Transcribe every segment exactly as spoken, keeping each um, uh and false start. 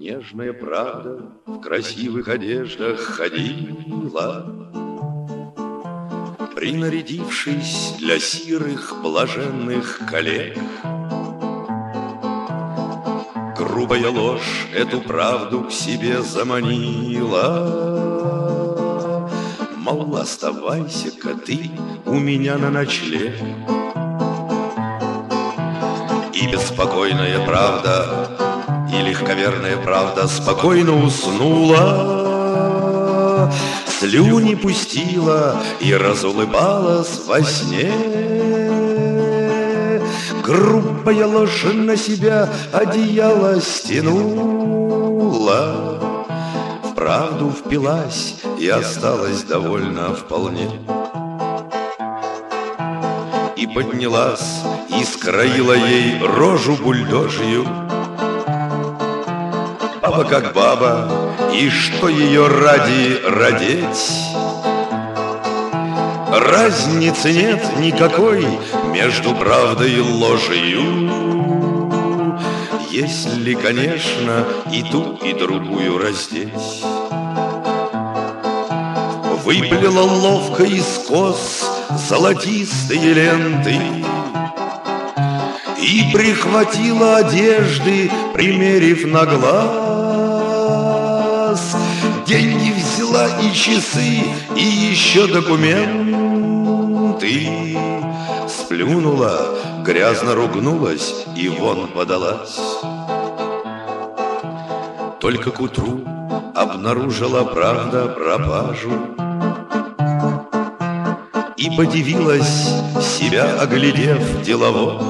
нежная правда в красивых одеждах ходила, принарядившись для сирых блаженных коллег. Грубая ложь эту правду к себе заманила, мол, оставайся-ка ты у меня на ночлег. И беспокойная правда, и легковерная правда спокойно уснула, слюни пустила и разулыбалась во сне. Грубая ложь на себя одеяло стянула, в правду впилась и осталась довольна вполне. И поднялась, и скроила ей рожу бульдожью. Баба как баба, и что ее ради родить? Разницы нет никакой между правдой и ложью, если, конечно, и ту, и другую раздеть. Выплела ловко из кос золотистые ленты и прихватила одежды, примерив на глаз. Деньги взяла и часы, и еще документы. Сплюнула, грязно ругнулась и вон подалась. Только к утру обнаружила правда пропажу и подивилась, себя оглядев делово.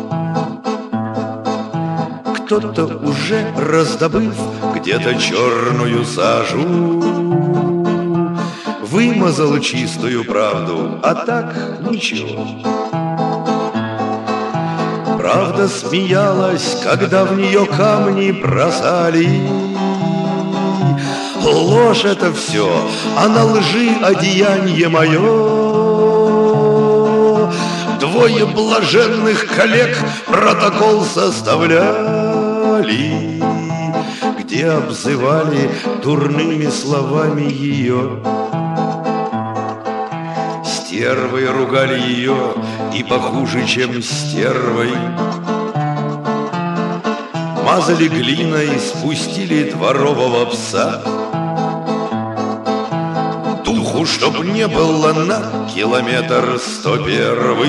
Кто-то уже раздобыв где-то черную сажу, вымазал чистую правду, а так ничего. Правда смеялась, когда в нее камни бросали. Ложь это все, а на лжи одеяние мое. Двое блаженных коллег протокол составляли, где обзывали дурными словами ее. Стервой ругали ее и похуже, чем стервой. Мазали глиной, спустили дворового пса. Духу, чтоб не было на километр сто первый.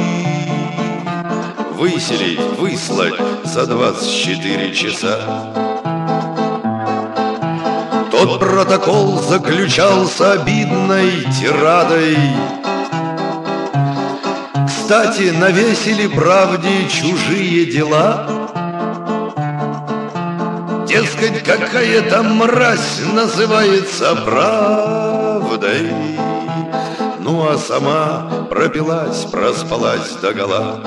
Выселить, выслать за двадцать четыре часа. Тот протокол заключался обидной тирадой. Кстати, навесили правде чужие дела. Дескать, какая-то мразь называется правдой. Ну а сама пропилась, проспалась догола.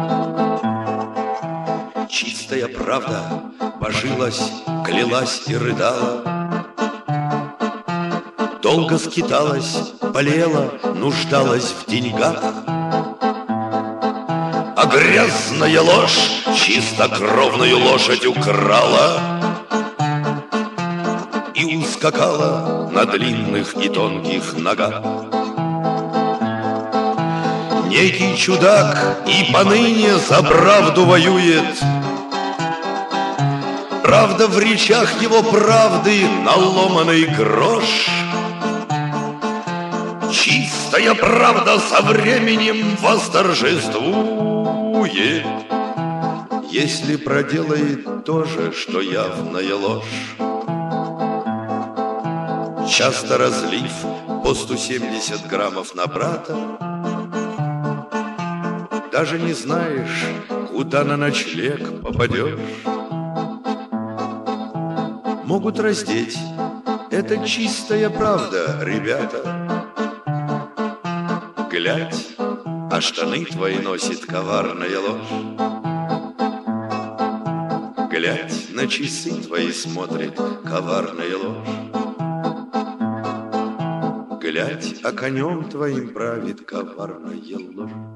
Чистая правда божилась, клялась и рыдала. Долго скиталась, болела, нуждалась в деньгах. А грязная ложь чистокровную лошадь украла и ускакала на длинных и тонких ногах. Некий чудак и поныне за правду воюет. Правда в речах его правды наломанный грош. Чистая правда со временем восторжествует, если проделает то же, что явная ложь. Часто разлив по сто семьдесят граммов на брата, даже не знаешь, куда на ночлег попадешь. Могут раздеть, это чистая правда, ребята. Глядь, а штаны твои носит коварная ложь. Глядь, на часы твои смотрит коварная ложь. Глядь, а конем твоим правит коварная ложь.